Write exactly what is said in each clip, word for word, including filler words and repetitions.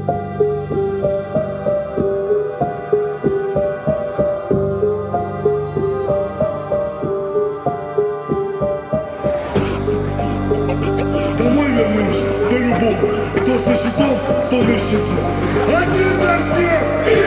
Домой вернемся, по-любому. Кто со щитом, кто на щите. Один за всех!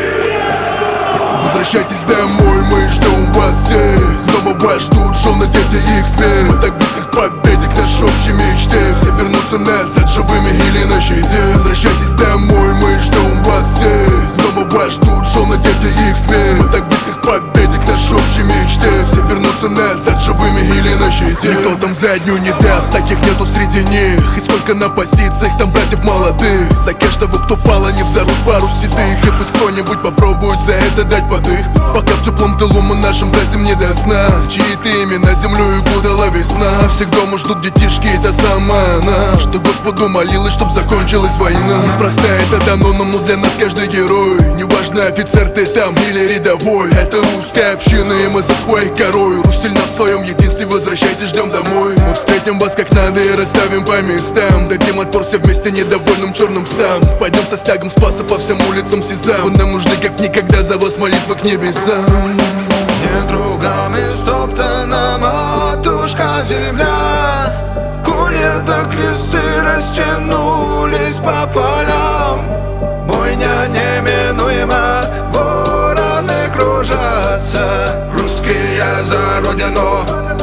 Возвращайтесь домой, мы ждем вас всех. Дома вас ждут жены, дети и их смех. Мы так близко к победе, к нашей общей мечте. Все вернутся назад живыми или на щите. Возвращайтесь домой, мы ждем вас всех. Дома вас ждут жены, дети и их смех. Мы так близко к победе, к нашей общей мечте. Все вернутся назад живыми или на щите. Никто там заднюю не даст, таких нету среди них. И сколько на позициях там братьев молодых. За каждого, кто пал, они взорвут пару седых. И пусть кто-нибудь попробует за это дать подых. Пока в теплом тылу мы нашим братьям не до сна. Чьи-то имена землю и гудала весна. Всех дома ждут детишки, это сама она, что Господу молилась, чтоб закончилась война. Неспроста это дано нам, но для нас каждый герой. Неважно, офицер ты там или рядовой. Это русская община, и мы за своей корой. Русь сильна в своем единстве, возвращайтесь, ждем домой. Мы встретим вас как надо и расставим по местам. Дадим отпор все вместе недовольным черным псам. Пойдем со стягом спаса по всем улицам Сезам. Вы нам нужны как никогда, за вас молитва к небесам. Не другами стоптана матушка земля. Кули да кресты растянулись по полям. Бойня неминуема, вороны кружатся. Русские за родину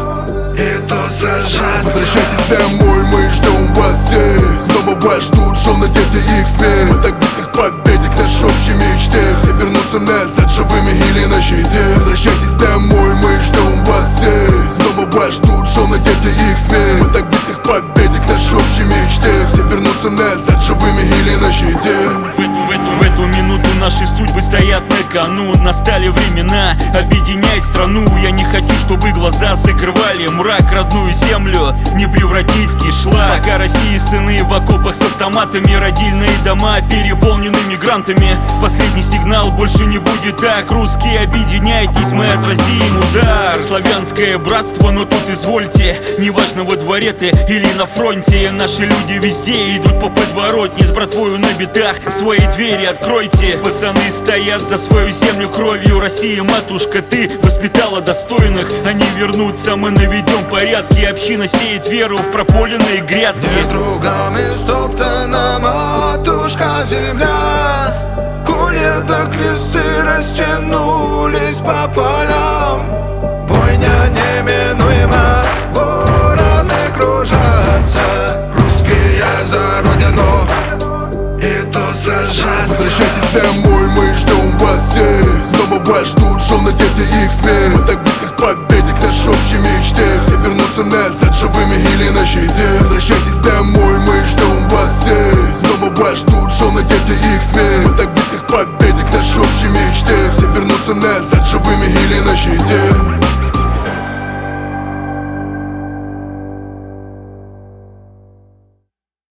идут сражаться. Возвращайтесь домой, мы ждем вас всех. Дома вас ждут жены, дети и их смех. Мы так близко к победе, к нашей общей мечте. Все вернутся назад живыми или на щите. Возвращайтесь домой, мы ждем вас всех. Дома вас ждут жены, дети и их смех. Мы так близко к победе, к нашей общей мечте. Все вернутся назад живыми или на щите. В эту, в эту, в эту минуту наши судьбы стоят на кону. Настали времена объединять страну. Я не хочу, чтобы глаза закрывали мрак. Родную землю не превратить в кишлак. Пока России сыны в окопах с автоматами. Родильные дома переполнены мигрантами. Последний сигнал, больше не будет так. Русские, объединяйтесь, мы отразим удар. Славянское братство, но тут извольте. Неважно, во дворе ты или на фронте. Наши люди везде идут по подворотне. С братвою на битах свои двери откройте. Пацаны стоят за свою землю кровью. Россия, матушка, ты воспитала достойных. Они вернутся, мы наведем порядки. Община сеет веру в прополенные грядки. Не другами стоптана матушка земля. Кули да кресты растянулись по полям. Бойня неминуема, вороны кружатся. Русские за родину идут сражаться. Возвращайтесь домой, мы ждем вас всех. Дома вас ждут жены, дети и их смех. Мы так близко к победе, к нашей общей мечте. Все вернутся назад живыми или на щите. Возвращайтесь домой, мы ждем вас всех. Дома вас ждут жены, дети и их смех. Мы так близко к победе, к нашей общей мечте. Все вернутся назад живыми или на щите.